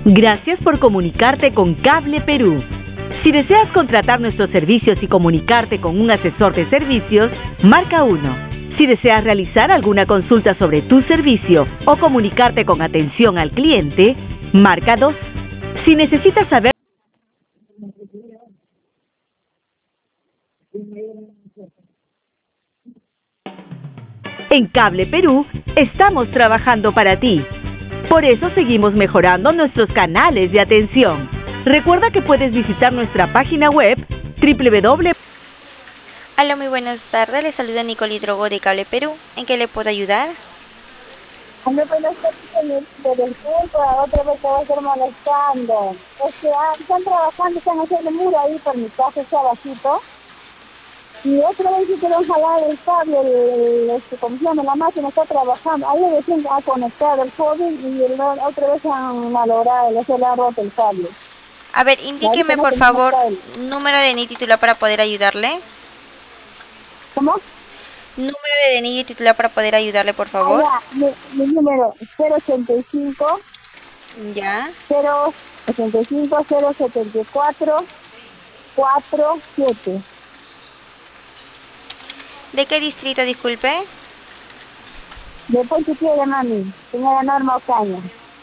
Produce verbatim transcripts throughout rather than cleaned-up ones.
Gracias por comunicarte con Cable Perú. Si deseas contratar nuestros servicios y comunicarte con un asesor de servicios, marca uno. Si deseas realizar alguna consulta sobre tu servicio o comunicarte con atención al cliente, marca dos. Si necesitas saber... En Cable Perú estamos trabajando para ti. Por eso seguimos mejorando nuestros canales de atención. Recuerda que puedes visitar nuestra página web doble u doble u doble u. Hola, muy buenas tardes. Les saluda Nicole Hidrogo de Cable Perú. ¿En qué le puedo ayudar? Hola, buenas tardes, desde el tiempo, otra vez te voy a estar molestando. Es que ah, están trabajando, están haciendo muro ahí por mi casa, está bajito. Y otra vez sí quieren jalar el cable, el, este, como se llama, la máquina está trabajando. Ahí recién ha conectado el COVID y el, otra vez han malogrado, se le ha roto el cable. A ver, indíqueme por favor número de D N I titular para poder ayudarle. ¿Cómo? Número de D N I y titular para poder ayudarle, por favor. Ah, ya, mi, mi número cero ochenta y cinco. Ya. cero ochenta y cinco, cero setenta y cuatro, cuatro siete. ¿De qué distrito, disculpe? De Ponte Piedra, mami, señora Norma Ocaña.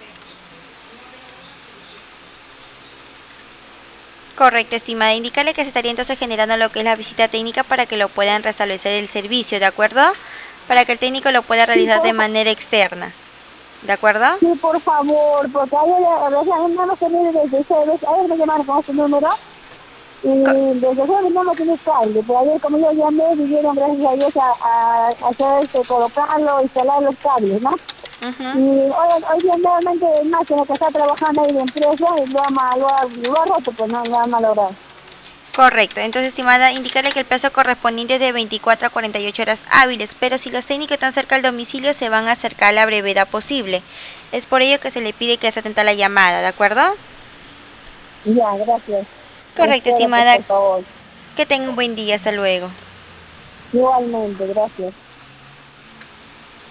Correcto, estimada. Indícale que se estaría entonces generando lo que es la visita técnica para que lo puedan restablecer el servicio, ¿de acuerdo? Para que el técnico lo pueda realizar Sí, de manera externa, ¿de acuerdo? Sí, por favor, porque ayer, o sea, no hemos tenido desde jueves, ayer me llamaron con este número, y desde jueves no me tiene cable, pero ayer como yo llamé, vinieron gracias a Dios a, a, a hacer este, colocarlo, instalar los cables, ¿no? Uh-huh. Y hoy, hoy día nuevamente el máquina que está trabajando ahí de empresa, lo ha, mal, lo ha, lo ha roto, pues no, lo ha malogrado. Correcto, entonces estimada, indicarle que el plazo correspondiente es de veinticuatro a cuarenta y ocho horas hábiles, pero si los técnicos están cerca del domicilio se van a acercar a la brevedad posible. Es por ello que se le pide que se atenta a la llamada, ¿de acuerdo? Ya, gracias. Correcto, Espero, estimada. por favor. Que tenga un buen día, hasta luego. Igualmente, gracias.